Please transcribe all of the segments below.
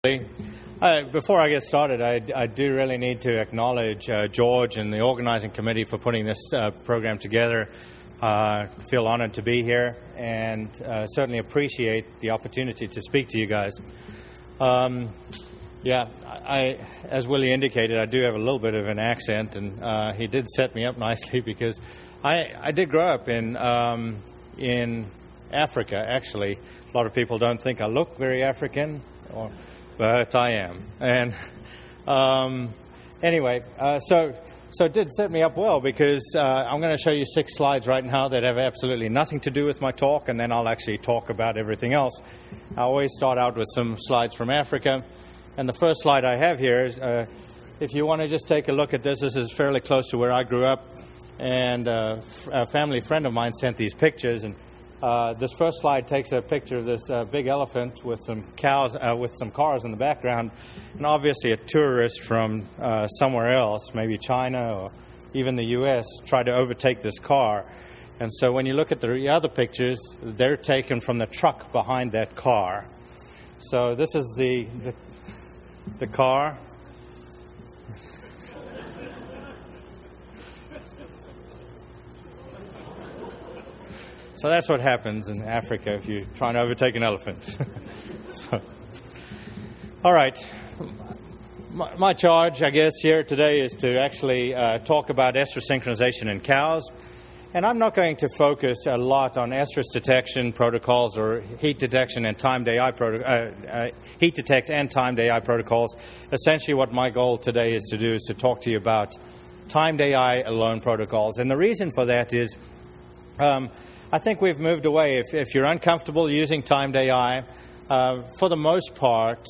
Before I get started, I do really need to acknowledge George and the organizing committee for putting this program together. I feel honored to be here and certainly appreciate the opportunity to speak to you guys. As Willie indicated, I do have a little bit of an accent, and he did set me up nicely because I did grow up in Africa, actually. A lot of people don't think I look very African, but I am. And so it did set me up well because I'm going to show you 6 slides right now that have absolutely nothing to do with my talk, and then I'll actually talk about everything else. I always start out with some slides from Africa. And the first slide I have here is, if you want to just take a look at this is fairly close to where I grew up. And a family friend of mine sent these pictures. And this first slide takes a picture of this big elephant with some cows, with some cars in the background. And obviously a tourist from somewhere else, maybe China or even the U.S., tried to overtake this car. And so when you look at the other pictures, they're taken from the truck behind that car. So this is the car. So that's what happens in Africa if you're trying to overtake an elephant. All right. My charge, I guess, here today is to actually talk about estrus synchronization in cows. And I'm not going to focus a lot on estrus detection protocols or heat detection and timed AI heat detect and timed AI protocols. Essentially, what my goal today is to do is to talk to you about timed AI alone protocols. And the reason for that is I think we've moved away. If you're uncomfortable using timed AI, for the most part,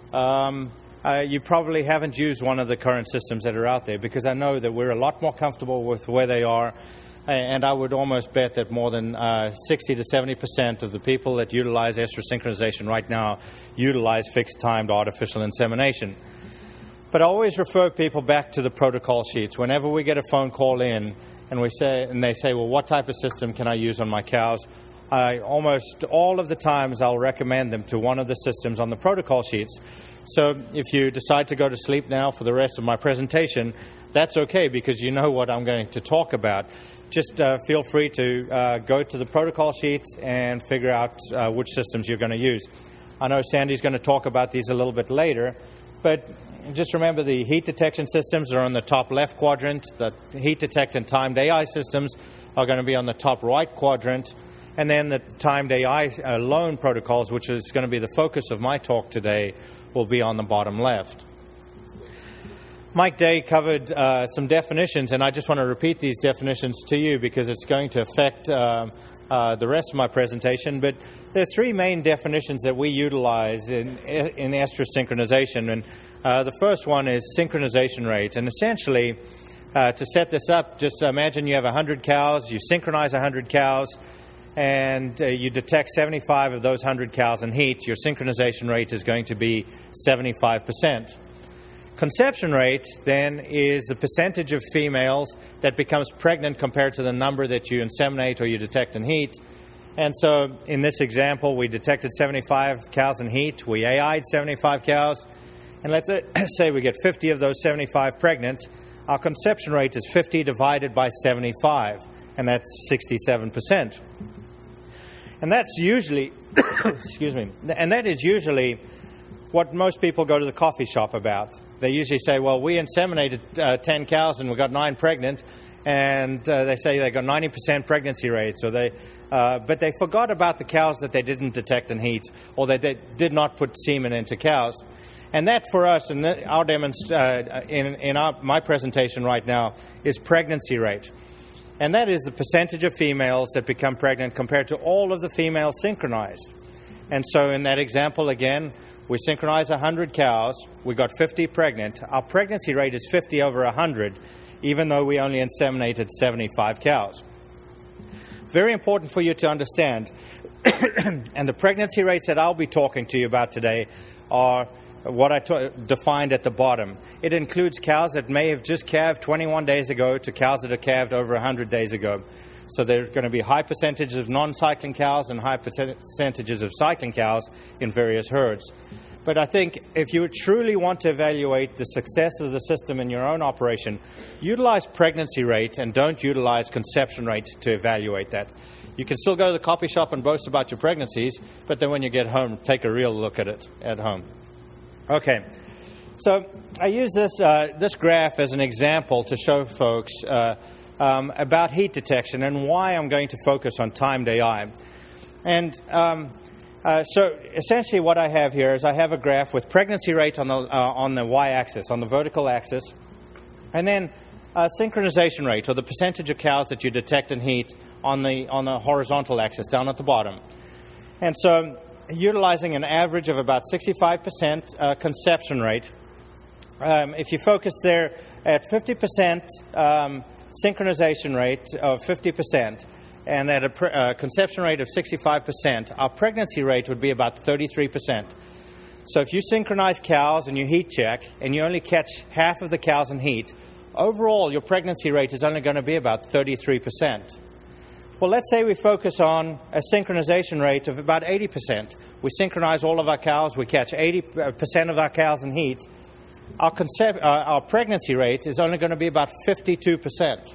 you probably haven't used one of the current systems that are out there, because I know that we're a lot more comfortable with where they are. And I would almost bet that more than 60 to 70% of the people that utilize estrus synchronization right now utilize fixed-timed artificial insemination. But I always refer people back to the protocol sheets. Whenever we get a phone call in, and they say, well, what type of system can I use on my cows? Almost all of the times I'll recommend them to one of the systems on the protocol sheets. So if you decide to go to sleep now for the rest of my presentation, that's okay, because you know what I'm going to talk about. Just feel free to go to the protocol sheets and figure out which systems you're going to use. I know Sandy's going to talk about these a little bit later, but just remember the heat detection systems are on the top left quadrant. The heat detect and timed AI systems are going to be on the top right quadrant. And then the timed AI alone protocols, which is going to be the focus of my talk today, will be on the bottom left. Mike Day covered some definitions, and I just want to repeat these definitions to you because it's going to affect the rest of my presentation. But there are 3 main definitions that we utilize in estrus synchronization. And the first one is synchronization rate. And essentially, to set this up, just imagine you have 100 cows, you synchronize 100 cows, and you detect 75 of those 100 cows in heat. Your synchronization rate is going to be 75%. Conception rate, then, is the percentage of females that becomes pregnant compared to the number that you inseminate or you detect in heat. And so in this example, we detected 75 cows in heat. We AI'd 75 cows. And let's say we get 50 of those 75 pregnant. Our conception rate is 50 divided by 75, and that's 67%. And that's usually, and that is usually what most people go to the coffee shop about. They usually say, well, we inseminated 10 cows and we got 9 pregnant, and they say they got 90% pregnancy rate. So but they forgot about the cows that they didn't detect in heat, or that they did not put semen into cows. And that for us, in my presentation right now, is pregnancy rate. And that is the percentage of females that become pregnant compared to all of the females synchronized. And so in that example, again, we synchronized 100 cows. We got 50 pregnant. Our pregnancy rate is 50 over 100, even though we only inseminated 75 cows. Very important for you to understand. And the pregnancy rates that I'll be talking to you about today are what I defined at the bottom. It includes cows that may have just calved 21 days ago to cows that are calved over 100 days ago. So there are going to be high percentages of non-cycling cows and high percentages of cycling cows in various herds. But I think if you truly want to evaluate the success of the system in your own operation, utilize pregnancy rate and don't utilize conception rate to evaluate that. You can still go to the coffee shop and boast about your pregnancies, but then when you get home, take a real look at it at home. Okay, so I use this graph as an example to show folks about heat detection and why I'm going to focus on timed AI. And so essentially what I have here is I have a graph with pregnancy rate on the y-axis, on the vertical axis, and then synchronization rate, or the percentage of cows that you detect in heat, on the horizontal axis down at the bottom. And so utilizing an average of about 65% conception rate, if you focus there at 50% synchronization rate of 50%, and at a conception rate of 65%, our pregnancy rate would be about 33%. So if you synchronize cows and you heat check, and you only catch half of the cows in heat, overall your pregnancy rate is only going to be about 33%. Well, let's say we focus on a synchronization rate of about 80%. We synchronize all of our cows, we catch 80% of our cows in heat. Our pregnancy rate is only going to be about 52%.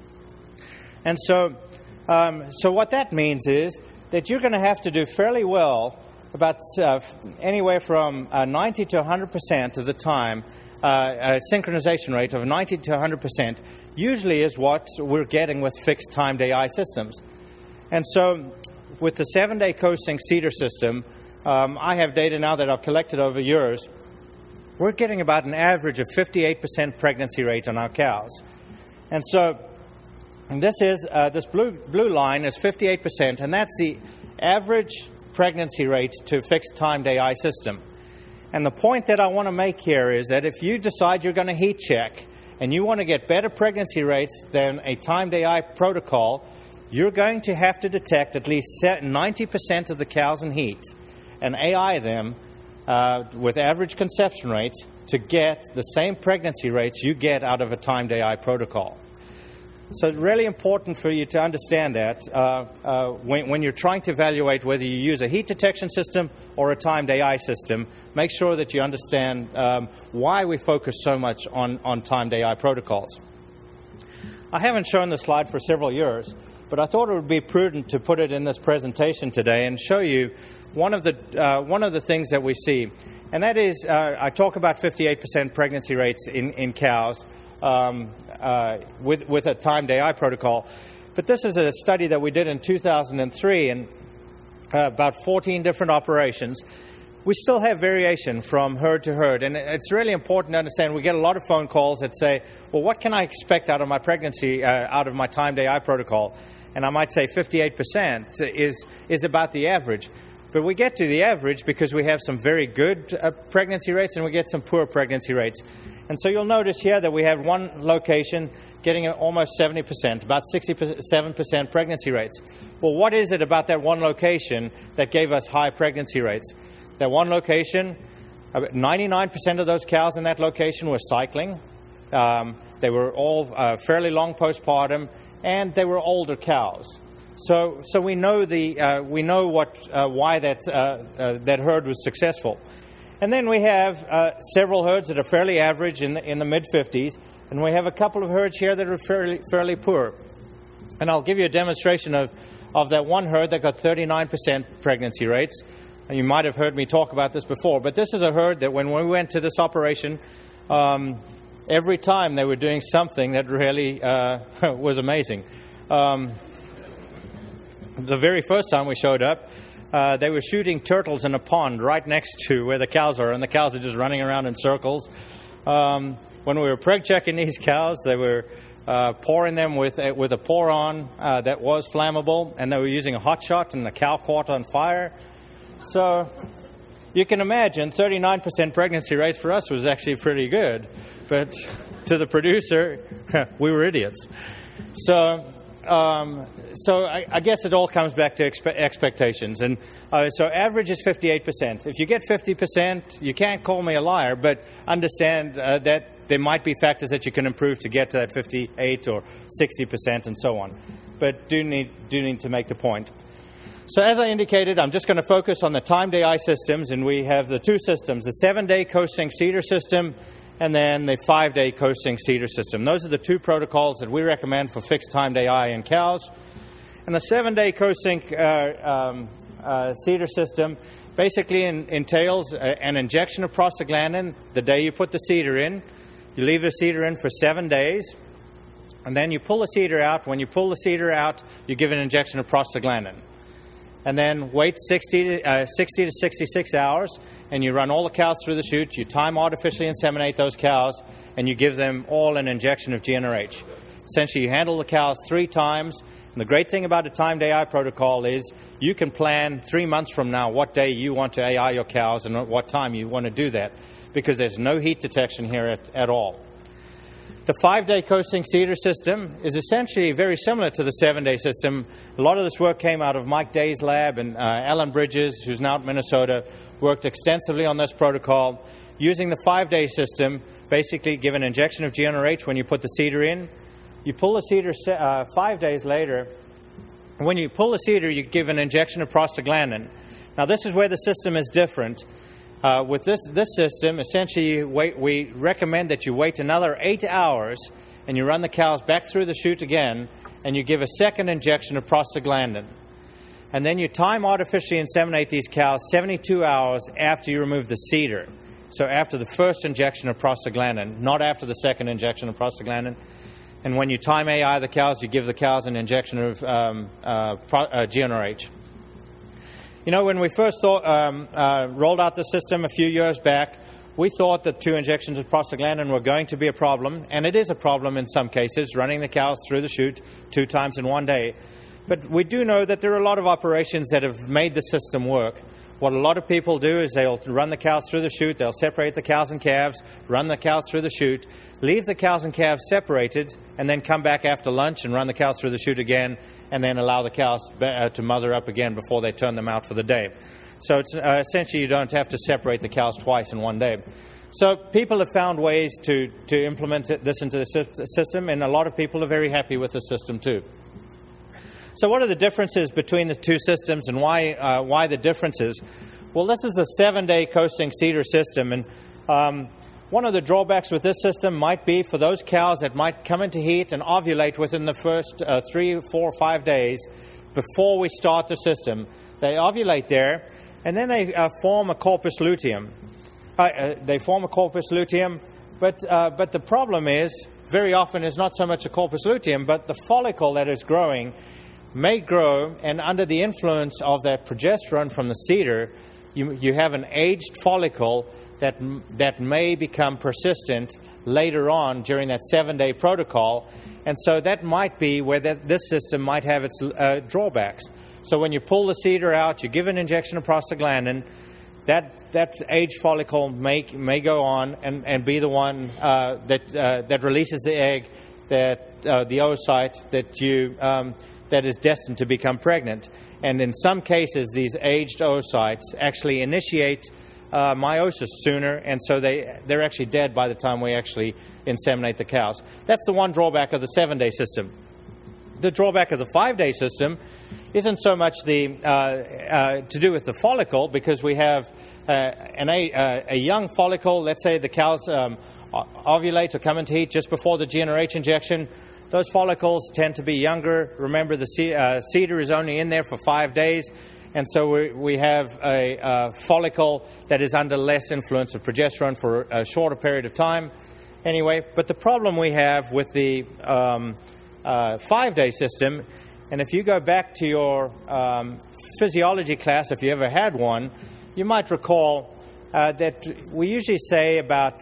And so what that means is that you're going to have to do fairly well, about anywhere from 90 to 100% of the time. A synchronization rate of 90 to 100% usually is what we're getting with fixed timed AI systems. And so with the 7-day co-sync CEDAR system, I have data now that I've collected over years. We're getting about an average of 58% pregnancy rate on our cows. And so this blue line is 58%, and that's the average pregnancy rate to fixed timed AI system. And the point that I want to make here is that if you decide you're going to heat check and you want to get better pregnancy rates than a timed AI protocol, you're going to have to detect at least 90% of the cows in heat and AI them with average conception rates to get the same pregnancy rates you get out of a timed AI protocol. So it's really important for you to understand that when you're trying to evaluate whether you use a heat detection system or a timed AI system, make sure that you understand why we focus so much on timed AI protocols. I haven't shown this slide for several years, but I thought it would be prudent to put it in this presentation today and show you one of the things that we see. And that is, I talk about 58% pregnancy rates in cows. With a timed AI protocol. But this is a study that we did in 2003 in about 14 different operations. We still have variation from herd to herd, and it's really important to understand. We get a lot of phone calls that say, well, what can I expect out of my pregnancy, out of my timed AI protocol? And I might say 58% is about the average. But we get to the average because we have some very good pregnancy rates and we get some poor pregnancy rates. And so you'll notice here that we have one location getting almost 70%, about 67% pregnancy rates. Well, what is it about that one location that gave us high pregnancy rates? That one location, 99% of those cows in that location were cycling. They were all fairly long postpartum, and they were older cows. So we know why that herd was successful. And then we have several herds that are fairly average in the mid-50s, and we have a couple of herds here that are fairly poor. And I'll give you a demonstration of that one herd that got 39% pregnancy rates. And you might have heard me talk about this before, but this is a herd that when we went to this operation, every time they were doing something that really was amazing. The very first time we showed up, they were shooting turtles in a pond right next to where the cows are, and the cows are just running around in circles. When we were preg checking these cows, they were pouring them with a pour-on that was flammable, and they were using a hot shot, and the cow caught on fire. So you can imagine 39% pregnancy rates for us was actually pretty good, but to the producer, we were idiots. So I guess it all comes back to expectations. And so average is 58%. If you get 50%, you can't call me a liar, but understand that there might be factors that you can improve to get to that 58 or 60% and so on. But do need to make the point. So as I indicated, I'm just going to focus on the timed AI systems, and we have the two systems, the 7-day co-sync CEDAR system and then the 5-day co-sync CEDAR system. Those are the two protocols that we recommend for fixed timed AI in cows. And the 7-day co-sync CEDAR system basically entails an injection of prostaglandin the day you put the CEDAR in. You leave the CEDAR in for 7 days, and then you pull the CEDAR out. When you pull the CEDAR out, you give an injection of prostaglandin. And then wait 60 to 66 hours, and you run all the cows through the chute. You time artificially inseminate those cows, and you give them all an injection of GnRH. Essentially, you handle the cows 3 times. And the great thing about a timed AI protocol is you can plan 3 months from now what day you want to AI your cows and at what time you want to do that, because there's no heat detection here at all. The 5-day co-sync CEDAR system is essentially very similar to the 7-day system. A lot of this work came out of Mike Day's lab, and Alan Bridges, who's now at Minnesota, worked extensively on this protocol. Using the 5-day system, basically give an injection of GnRH when you put the CEDAR in. You pull the CEDAR 5 days later. When you pull the CEDAR, you give an injection of prostaglandin. Now, this is where the system is different. With this system, essentially, we recommend that you wait another 8 hours and you run the cows back through the chute again, and you give a second injection of prostaglandin. And then you time artificially inseminate these cows 72 hours after you remove the CEDAR. So after the first injection of prostaglandin, not after the second injection of prostaglandin. And when you time AI the cows, you give the cows an injection of GnRH. You know, when we first rolled out the system a few years back, we thought that 2 injections of prostaglandin were going to be a problem, and it is a problem in some cases, running the cows through the chute 2 times in 1 day. But we do know that there are a lot of operations that have made the system work. What a lot of people do is they'll run the cows through the chute, they'll separate the cows and calves, run the cows through the chute, leave the cows and calves separated, and then come back after lunch and run the cows through the chute again, and then allow the cows to mother up again before they turn them out for the day. So it's essentially you don't have to separate the cows twice in 1 day. So people have found ways to implement this into the system, and a lot of people are very happy with the system too. So what are the differences between the two systems, and why the differences? Well, this is the 7-day co-sync CEDAR system, and one of the drawbacks with this system might be for those cows that might come into heat and ovulate within the first 3, 4, 5 days before we start the system. They ovulate there, and then they form a corpus luteum. They form a corpus luteum, but the problem is, very often, is not so much a corpus luteum, but the follicle that is growing may grow, and under the influence of that progesterone from the CEDAR, you have an aged follicle that may become persistent later on during that 7-day protocol. And so that might be where this system might have its drawbacks. So when you pull the CEDAR out, you give an injection of prostaglandin, that aged follicle may go on and be the one that releases the egg, that the oocyte that is destined to become pregnant. And in some cases, these aged oocytes actually initiate meiosis sooner, and so they're actually dead by the time we actually inseminate the cows. That's the one drawback of the 7-day system. The drawback of the 5-day system isn't so much to do with the follicle, because we have a young follicle. Let's say the cows ovulate or come into heat just before the GnRH injection. Those follicles tend to be younger. Remember, the CEDAR is only in there for 5 days, and so we have a follicle that is under less influence of progesterone for a shorter period of time. Anyway, but the problem we have with the 5-day system, and if you go back to your physiology class, if you ever had one, you might recall that we usually say about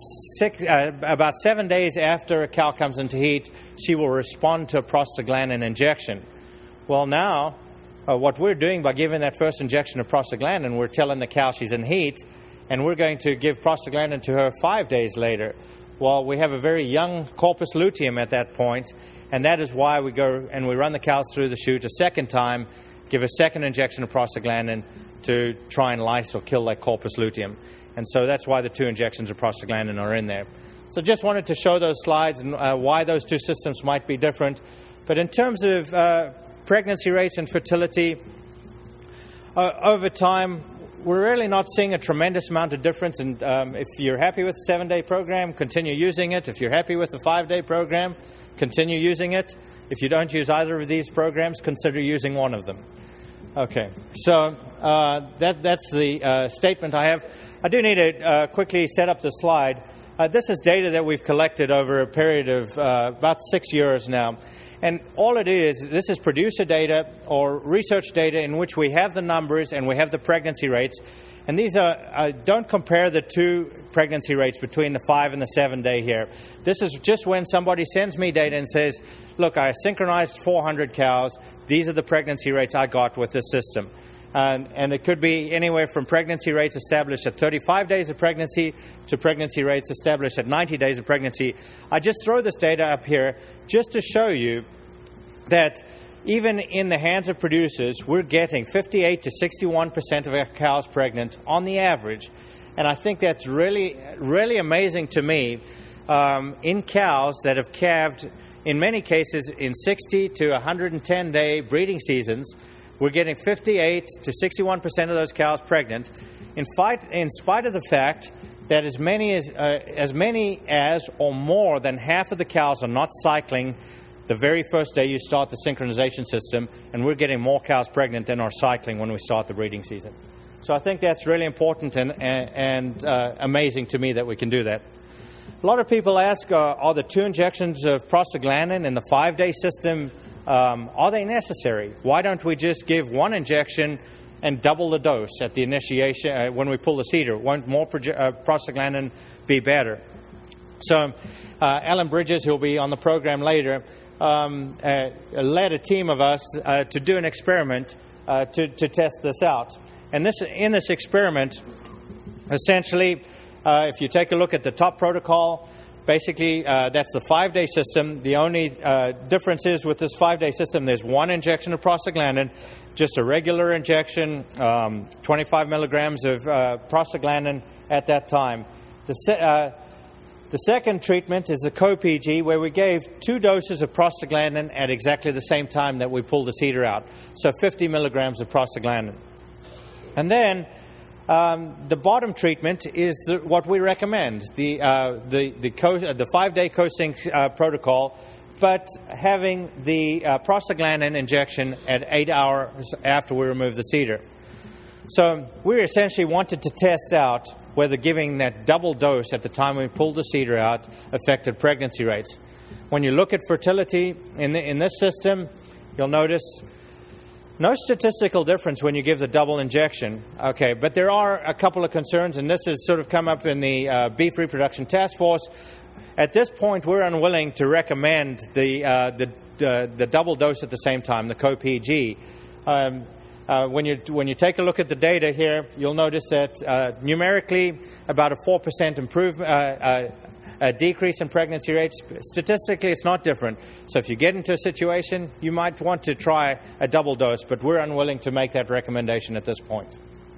7 days after a cow comes into heat, she will respond to a prostaglandin injection. Well, now, what we're doing by giving that first injection of prostaglandin, we're telling the cow she's in heat, and we're going to give prostaglandin to her 5 days later. Well, we have a very young corpus luteum at that point, and that is why we go and we run the cows through the chute a second time, give a second injection of prostaglandin to try and lyse or kill that corpus luteum. And so that's why the 2 injections of prostaglandin are in there. So just wanted to show those slides and why those two systems might be different. But in terms of pregnancy rates and fertility, over time, we're really not seeing a tremendous amount of difference. And if you're happy with the 7-day program, continue using it. If you're happy with the 5-day program, continue using it. If you don't use either of these programs, consider using one of them. Okay, so that's the statement I have. I do need to quickly set up the slide. This is data that we've collected over a period of about 6 years now. And all it is, this is producer data or research data in which we have the numbers and we have the pregnancy rates. And these are, don't compare the two pregnancy rates between the 5 and the 7 day here. This is just when somebody sends me data and says, look, I synchronized 400 cows. These are the pregnancy rates I got with this system. And it could be anywhere from pregnancy rates established at 35 days of pregnancy to pregnancy rates established at 90 days of pregnancy. I just throw this data up here just to show you that even in the hands of producers, we're getting 58 to 61% of our cows pregnant on the average. And I think that's really, really amazing to me in cows that have calved, in many cases, in 60 to 110-day breeding seasons. We're getting 58 to 61% of those cows pregnant, in spite of the fact that as many as or more than half of the cows are not cycling the very first day you start the synchronization system, and we're getting more cows pregnant than are cycling when we start the breeding season. So I think that's really important and amazing to me that we can do that. A lot of people ask, are the 2 injections of prostaglandin in the 5-day system, are they necessary? Why don't we just give 1 injection and double the dose at the initiation when we pull the CIDR? Won't more prostaglandin be better? So Alan Bridges, who will be on the program later, led a team of us to do an experiment to test this out. And in this experiment, essentially, if you take a look at the top protocol, basically, that's the 5-day system. The only difference is with this 5-day system, there's 1 injection of prostaglandin, just a regular injection, 25 milligrams of prostaglandin at that time. The second treatment is the co-PG, where we gave 2 doses of prostaglandin at exactly the same time that we pulled the CIDR out, so 50 milligrams of prostaglandin. And then the bottom treatment is what we recommend, the 5-day co-sync protocol, but having the prostaglandin injection at 8 hours after we remove the CIDR. So we essentially wanted to test out whether giving that double dose at the time we pulled the CIDR out affected pregnancy rates. When you look at fertility in this system, you'll notice no statistical difference when you give the double injection. Okay, but there are a couple of concerns, and this has sort of come up in the Beef Reproduction Task Force. At this point, we're unwilling to recommend the double dose at the same time, the co-PG. When you take a look at the data here, you'll notice that numerically about a 4% improvement, a decrease in pregnancy rates. Statistically, it's not different. So if you get into a situation, you might want to try a double dose, but we're unwilling to make that recommendation at this point.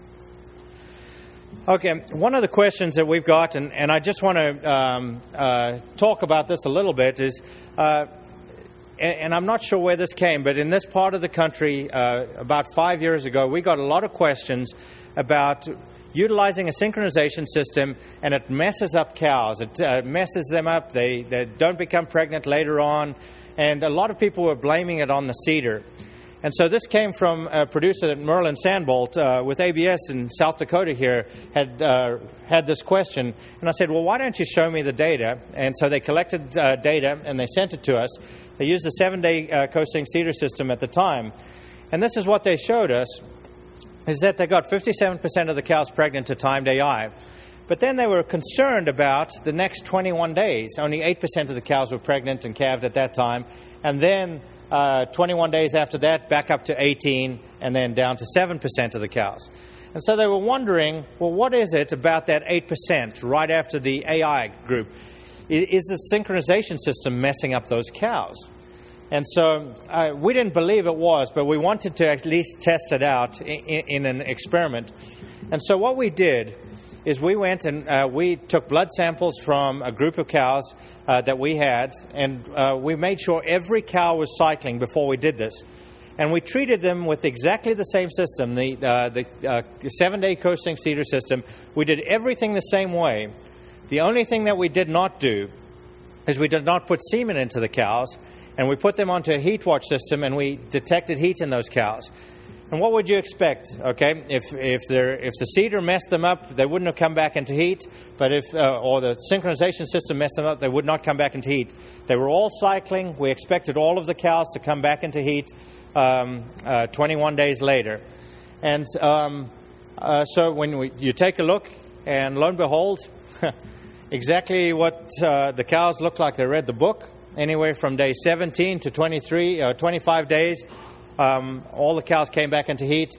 Okay, one of the questions that we've got, and I just want to talk about this a little bit, is, and I'm not sure where this came, but in this part of the country, about 5 years ago, we got a lot of questions about utilizing a synchronization system, and it messes up cows. It messes them up. They don't become pregnant later on, and a lot of people were blaming it on the CIDR. And so this came from a producer, Merlin Sandbolt, with ABS in South Dakota here, had this question. And I said, well, why don't you show me the data? And so they collected data, and they sent it to us. They used the 7-day co-sync CIDR system at the time. And this is what they showed us, is that they got 57% of the cows pregnant to timed AI. But then they were concerned about the next 21 days. Only 8% of the cows were pregnant and calved at that time. And then 21 days after that, back up to 18, and then down to 7% of the cows. And so they were wondering, well, what is it about that 8% right after the AI group? Is the synchronization system messing up those cows? And so we didn't believe it was, but we wanted to at least test it out in an experiment. And so what we did is we went and we took blood samples from a group of cows that we had, and we made sure every cow was cycling before we did this. And we treated them with exactly the same system, the 7-day coasting cedar system. We did everything the same way. The only thing that we did not do is we did not put semen into the cows, and we put them onto a heat watch system, and we detected heat in those cows. And what would you expect? Okay, if the cedar messed them up, they wouldn't have come back into heat. But or the synchronization system messed them up, they would not come back into heat. They were all cycling. We expected all of the cows to come back into heat 21 days later. And so when you take a look, and lo and behold, exactly what the cows look like. They read the book. Anywhere from day 17 to 25 days, all the cows came back into heat.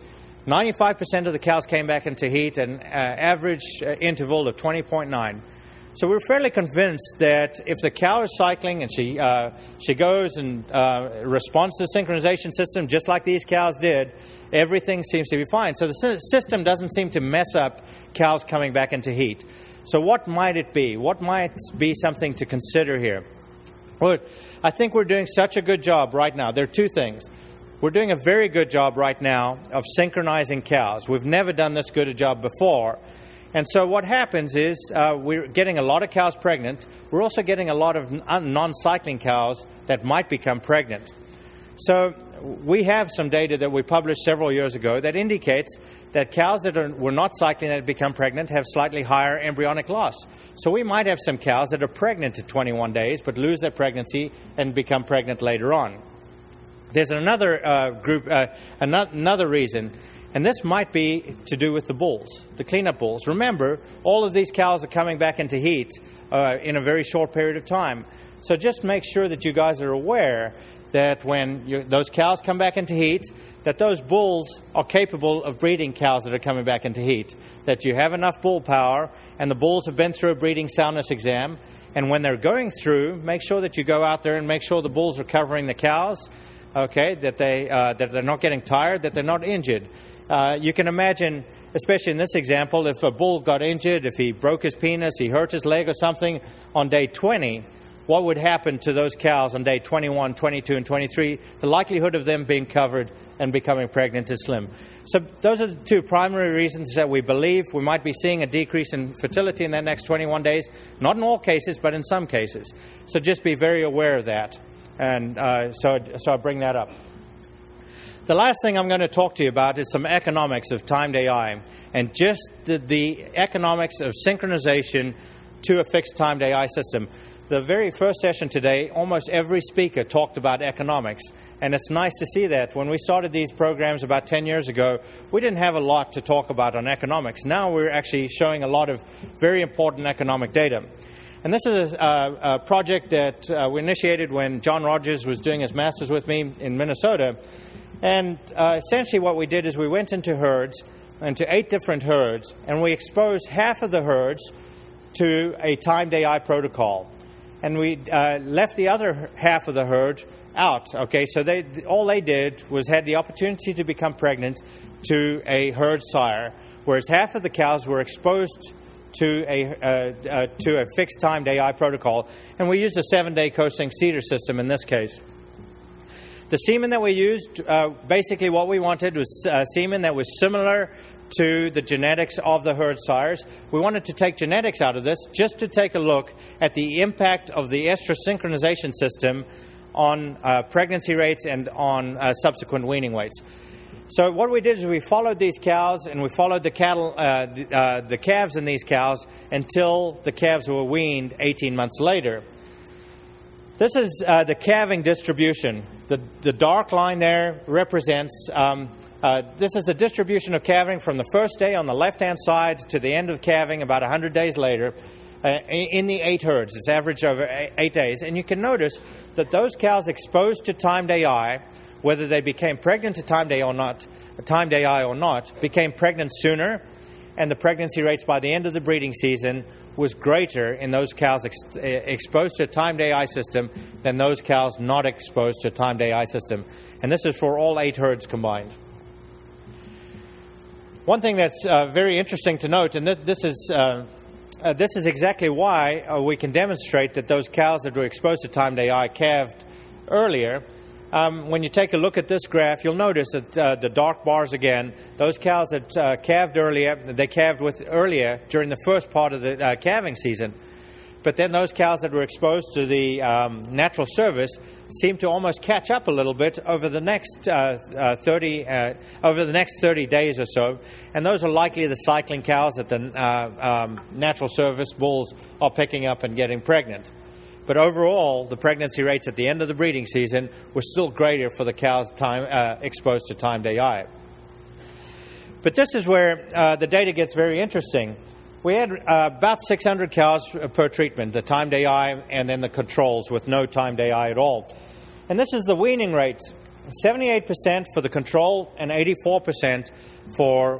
95% of the cows came back into heat, an average interval of 20.9. So we're fairly convinced that if the cow is cycling and she goes and responds to the synchronization system just like these cows did, everything seems to be fine. So the system doesn't seem to mess up cows coming back into heat. So what might it be? What might be something to consider here? Well, I think we're doing such a good job right now. There are two things. We're doing a very good job right now of synchronizing cows. We've never done this good a job before. And so what happens is we're getting a lot of cows pregnant. We're also getting a lot of non-cycling cows that might become pregnant. So we have some data that we published several years ago that indicates that cows that were not cycling that become pregnant have slightly higher embryonic loss. So we might have some cows that are pregnant at 21 days but lose their pregnancy and become pregnant later on. There's another another reason, and this might be to do with the bulls, the cleanup bulls. Remember, all of these cows are coming back into heat in a very short period of time. So just make sure that you guys are aware that when those cows come back into heat, that those bulls are capable of breeding cows that are coming back into heat, that you have enough bull power, and the bulls have been through a breeding soundness exam, and when they're going through, make sure that you go out there and make sure the bulls are covering the cows, okay, that they're not getting tired, that they're not injured. You can imagine, especially in this example, if a bull got injured, if he broke his penis, he hurt his leg or something on day 20, what would happen to those cows on day 21, 22, and 23? The likelihood of them being covered and becoming pregnant is slim. So those are the two primary reasons that we believe we might be seeing a decrease in fertility in that next 21 days. Not in all cases, but in some cases. So just be very aware of that. And so I bring that up. The last thing I'm going to talk to you about is some economics of timed AI and just the economics of synchronization to a fixed timed AI system. The very first session today, almost every speaker talked about economics. And it's nice to see that. When we started these programs about 10 years ago, we didn't have a lot to talk about on economics. Now we're actually showing a lot of very important economic data. And this is a project that we initiated when John Rogers was doing his master's with me in Minnesota. And essentially what we did is we went into herds, into 8 different herds, and we exposed half of the herds to a timed AI protocol. And we left the other half of the herd out. Okay, so all they did was had the opportunity to become pregnant to a herd sire, whereas half of the cows were exposed to a fixed timed AI protocol. And we used a 7-day coasting cedar system in this case. The semen that we used, basically what we wanted was semen that was similar to the genetics of the herd sires. We wanted to take genetics out of this just to take a look at the impact of the estrus synchronization system on pregnancy rates and on subsequent weaning weights. So what we did is we followed these cows and we followed the cattle, the calves in these cows until the calves were weaned 18 months later. This is the calving distribution. The dark line there represents this is the distribution of calving from the first day on the left-hand side to the end of calving about 100 days later in the 8 herds. It's averaged over 8 days. And you can notice that those cows exposed to timed AI, whether they became pregnant to timed AI or not, became pregnant sooner, and the pregnancy rates by the end of the breeding season was greater in those cows exposed to a timed AI system than those cows not exposed to a timed AI system. And this is for all 8 herds combined. One thing that's very interesting to note, and this is exactly why we can demonstrate that those cows that were exposed to timed AI calved earlier. when you take a look at this graph, you'll notice that the dark bars again, those cows that calved earlier, they calved earlier during the first part of the calving season. But then those cows that were exposed to the natural service seem to almost catch up a little bit over the next 30 days or so, and those are likely the cycling cows that the natural service bulls are picking up and getting pregnant. But overall, the pregnancy rates at the end of the breeding season were still greater for the cows exposed to time-day eye. But this is where the data gets very interesting. We had about 600 cows per treatment, the time-day eye and then the controls with no time-day eye at all. And this is the weaning rate, 78% for the control and 84% for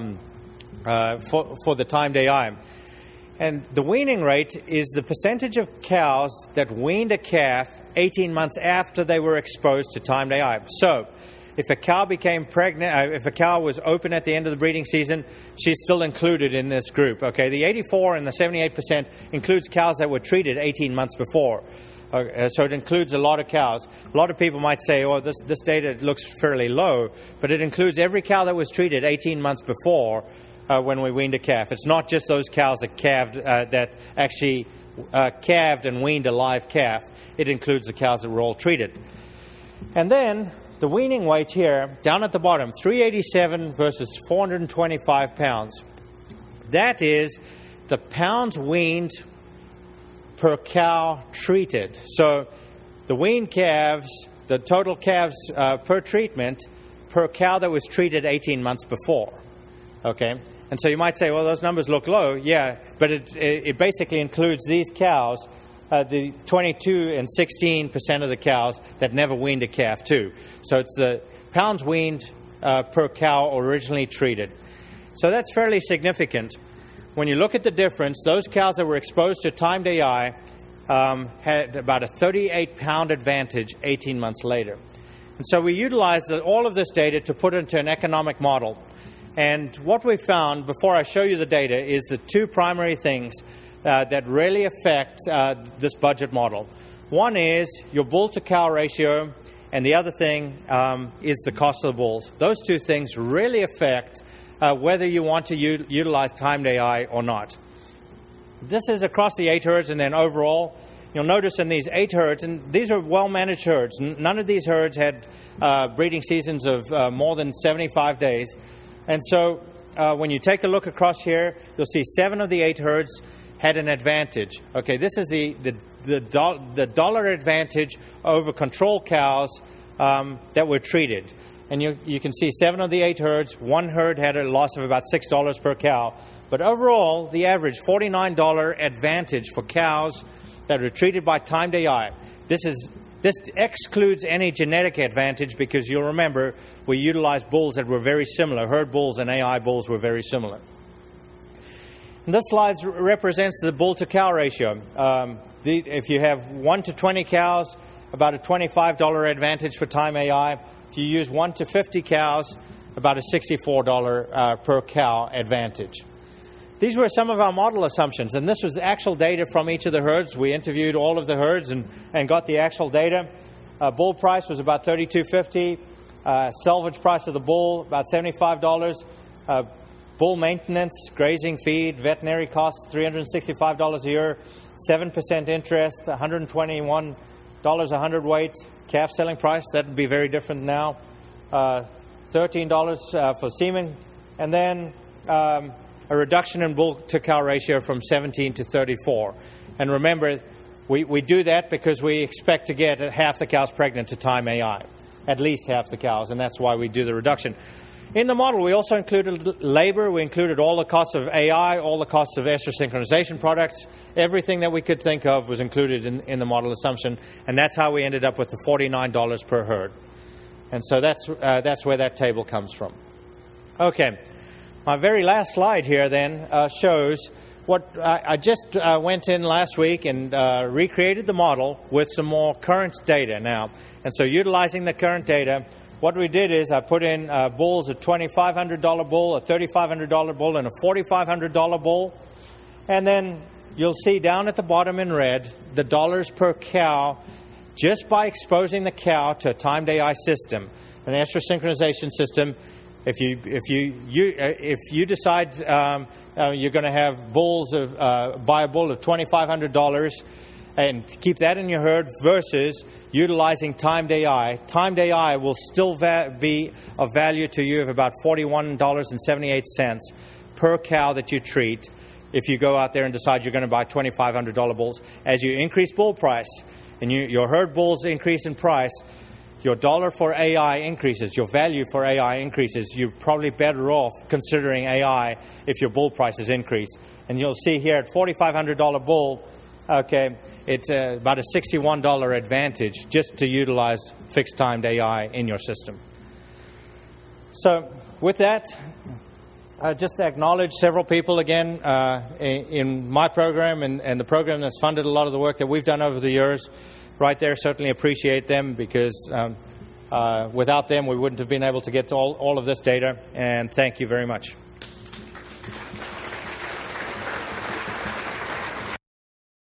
the time-day eye. And the weaning rate is the percentage of cows that weaned a calf 18 months after they were exposed to time-day eye. So, if a cow became pregnant, if a cow was open at the end of the breeding season, she's still included in this group. Okay, the 84 and the 78% includes cows that were treated 18 months before. So it includes a lot of cows. A lot of people might say, "Oh, this data looks fairly low," but it includes every cow that was treated 18 months before when we weaned a calf. It's not just those cows that calved that actually calved and weaned a live calf. It includes the cows that were all treated, and then. The weaning weight here, down at the bottom, 387 versus 425 pounds. That is the pounds weaned per cow treated. So the weaned calves, the total calves per treatment, per cow that was treated 18 months before. Okay? And so you might say, well, those numbers look low. Yeah, but it basically includes these cows, the 22 and 16% of the cows that never weaned a calf too. So it's the pounds weaned per cow originally treated. So that's fairly significant. When you look at the difference, those cows that were exposed to time-day eye had about a 38-pound advantage 18 months later. And so we utilized all of this data to put into an economic model. And what we found, before I show you the data, is the two primary things that really affect this budget model. One is your bull-to-cow ratio, and the other thing is the cost of the bulls. Those two things really affect whether you want to utilize time-day eye or not. This is across the 8 herds, and then overall, you'll notice in these 8 herds, and these are well-managed herds. None of these herds had breeding seasons of more than 75 days. And so when you take a look across here, you'll see 7 of the 8 herds had an advantage. Okay, this is the dollar advantage over control cows that were treated. And you can see 7 of the 8 herds, 1 herd had a loss of about $6 per cow. But overall, the average $49 advantage for cows that were treated by time-day eye. This excludes any genetic advantage because you'll remember we utilized bulls that were very similar. Herd bulls and AI bulls were very similar. And this slide represents the bull-to-cow ratio. If you have 1 to 20 cows, about a $25 advantage for time AI. If you use 1 to 50 cows, about a $64 per cow advantage. These were some of our model assumptions, and this was actual data from each of the herds. We interviewed all of the herds and got the actual data. Bull price was about $32.50. Salvage price of the bull, about $75. Bull maintenance, grazing, feed, veterinary costs, $365 a year. 7% interest, $121 a hundredweight. Calf selling price, that would be very different now. $13 for semen. And then a reduction in bull-to-cow ratio from 17 to 34. And remember, we do that because we expect to get half the cows pregnant to time AI, at least half the cows, and that's why we do the reduction. In the model, we also included labor. We included all the costs of AI, all the costs of estrus synchronization products. Everything that we could think of was included in the model assumption, and that's how we ended up with the $49 per herd. And so that's where that table comes from. Okay. My very last slide here then shows what I just went in last week and recreated the model with some more current data now. And so utilizing the current data, what we did is I put in bulls, a $2,500 bull, a $3,500 bull, and a $4,500 bull. And then you'll see down at the bottom in red the dollars per cow just by exposing the cow to a timed AI system, an estrus synchronization system. If you decide you're going to have bulls buy a bull of $2,500 and keep that in your herd versus utilizing timed AI will still be of value to you of about $41.78 per cow that you treat if you go out there and decide you're going to buy $2,500 bulls. As you increase bull price and your herd bulls increase in price, your dollar for AI increases, your value for AI increases. You're probably better off considering AI if your bull prices increase. And you'll see here at $4,500 bull, okay, it's about a $61 advantage just to utilize fixed timed AI in your system. So with that, just to acknowledge several people again in my program and the program that's funded a lot of the work that we've done over the years. Right there, certainly appreciate them because without them we wouldn't have been able to get to all of this data. And thank you very much.